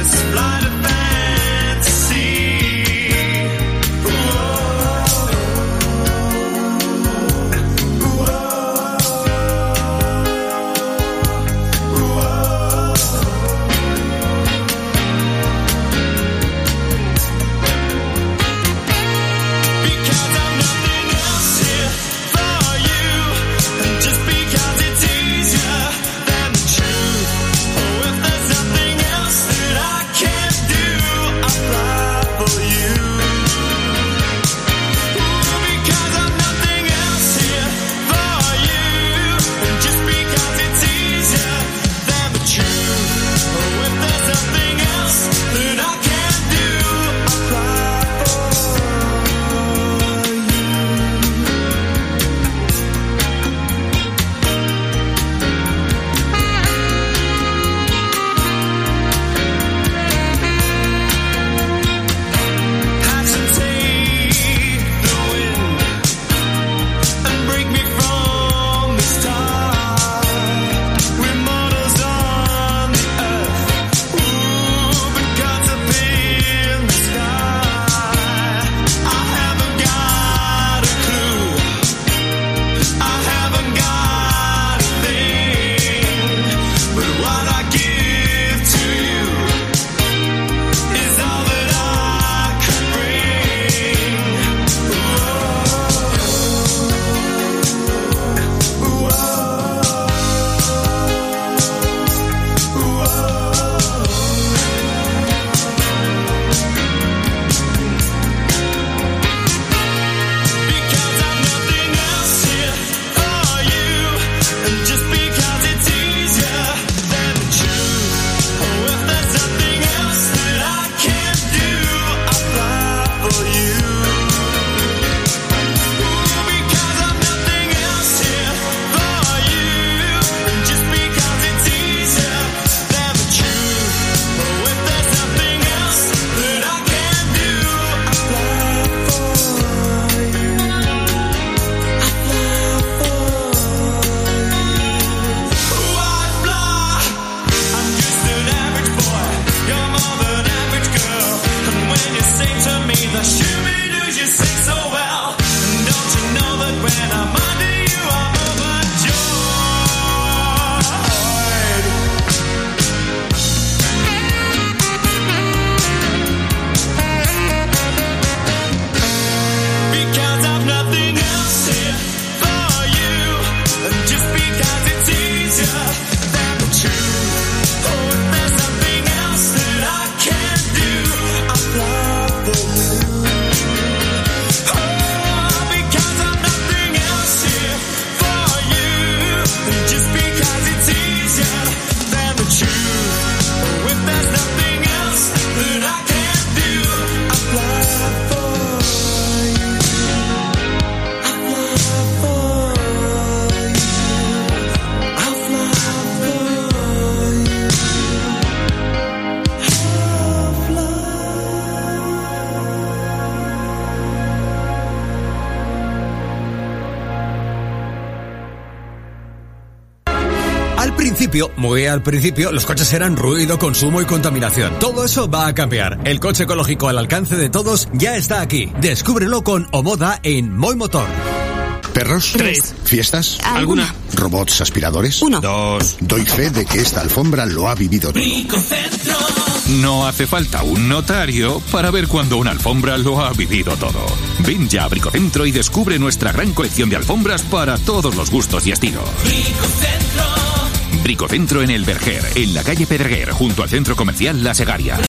Muy al principio, los coches eran ruido, consumo y contaminación. Todo eso va a cambiar. El coche ecológico al alcance de todos ya está aquí. Descúbrelo con Omoda en Moi Motor. ¿Perros? 3. ¿Fiestas? ¿Alguna? ¿Robots aspiradores? 1. 2. Doy fe de que esta alfombra lo ha vivido todo. Bricocentro. No hace falta un notario para ver cuando una alfombra lo ha vivido todo. Ven ya a Bricocentro y descubre nuestra gran colección de alfombras para todos los gustos y estilos. Bricocentro. Bricocentro en El Verger, en la calle Pedreguer, junto al centro comercial La Segaria.